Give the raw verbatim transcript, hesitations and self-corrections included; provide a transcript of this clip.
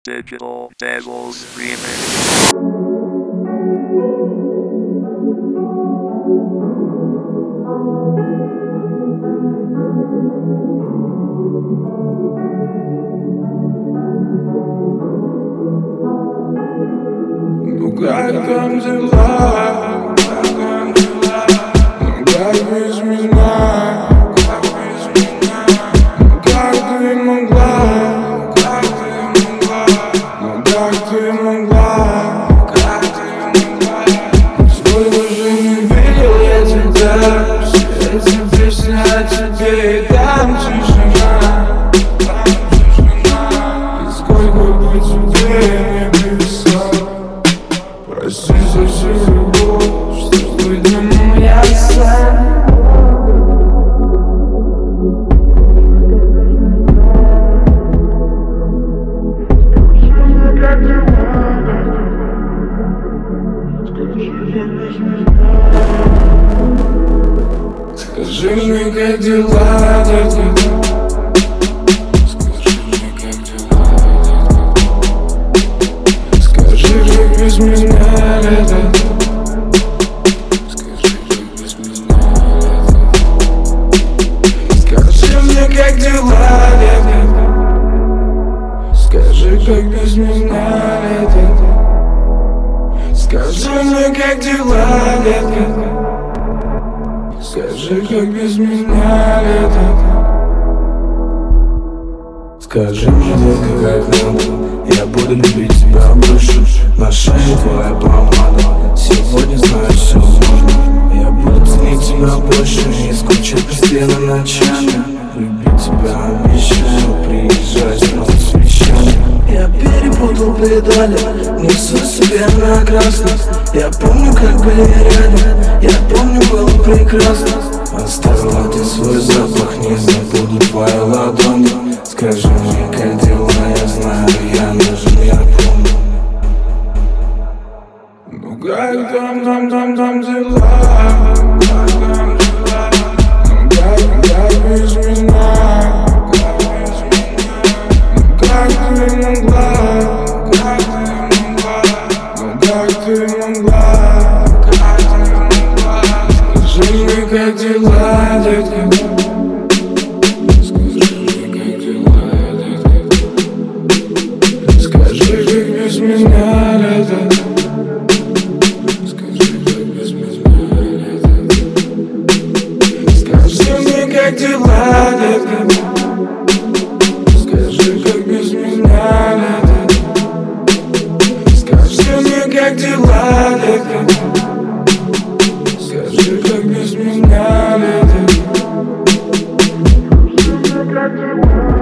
Digital Devils Remix. Ну как там дела, как там дела, ну как без меня, как без меня, ну как ты могла, как ты могла, ну как ты могла, как ты могла. Сколько же не видел я тебя, все эти песни о тебе, и там тишина, там тишина. И сколько бы тебе не писал, прости за всю любовь, что выдумал я сам. Скажи мне, как дела, детка? Скажи мне, как дела, детка? Скажи, как без меня лето? Скажи, как без меня лето? Скажи мне, как дела, детка? Скажи, как без меня лето? Скажи мне, как дела, детка? Скажи, как без меня лето? Скажи мне, детка, как надо, я буду любить тебя больше. На шее твоя помада, сегодня знаю, все можно. Я буду ценить тебя больше, не скучать постоянно ночами. Любить тебя обещаю, приезжай снова с вещами. Я перепутал педали, несу себе на красный. Я помню, как были рядом, я помню, было прекрасно. Оставила ты свой запах, не забуду твои ладони. Скажи мне, как дела, я знаю, я нужен, я помню. Ну как там, там, там, там дела? Как там дела? Ну как, как без меня? Как без меня? Ну как ты могла? Как ты могла? Ну как ты могла? Как ты могла? Скажи мне, как дела, детка? Скажи мне, как дела, детка? Скажи, как без меня лето? Как дела, детка? Скажи, как без меня лето? Скажи мне, как дела, детка? Скажи, как без меня лето? Скажи мне, как дела?